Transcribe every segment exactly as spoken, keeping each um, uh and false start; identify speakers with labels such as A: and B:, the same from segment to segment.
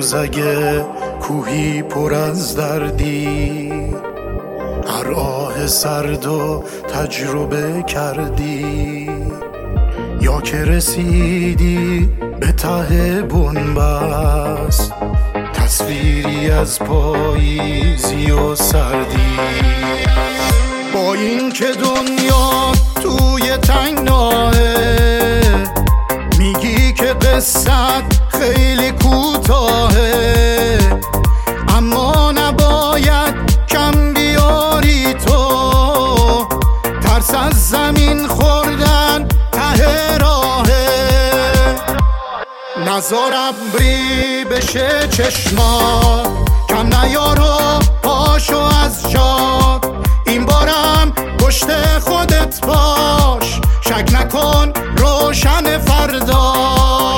A: امروز اگه کوهی پر از دردی، هر آه سرد و تجربه کردی، یا که رسیدی به ته بنبست، تصویری از پاییزی و سردی. با این که دنیا توی تنگناه، میگی که قصت خیلی کوتاهه، اما نباید کم بیاری تو، ترس از زمین خوردن ته راهه. نزار ابری بشه چشمات، کم نیار و پاشو از جات، این بارم پشت خودت باش، شک نکن روشن فردات.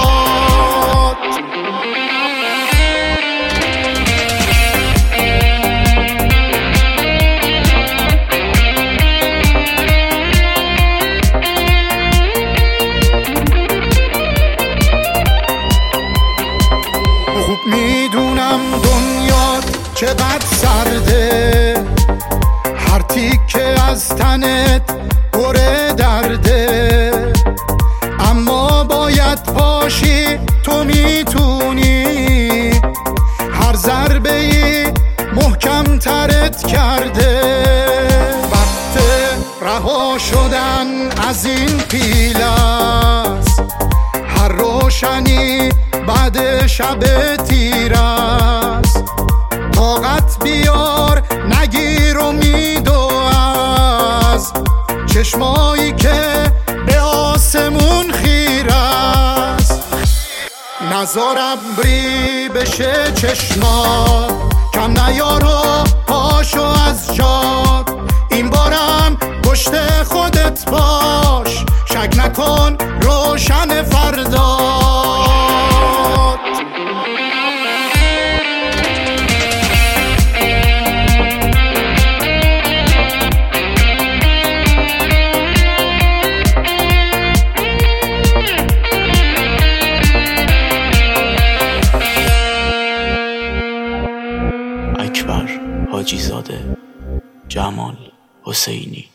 A: خوب میدونم دنیا چقدر سرده، هر تیکه از تنت پر درده، اما باید پاشی، تو میتونی، هر ضربه‌ای محکم ترت کرده. وقت رها شدن از این پیله است، هر روشنی بعد شب تیر است، طاقت بیار نگیر امید و از چشمایی که به آسمون خیر است. نزار ابری بشه چشمات، کم نیار و پاشو از جات، این بارم پشت خودت باش، شک نکن روشن فردات.
B: اکبر حاجی زاده، جمال حسینی.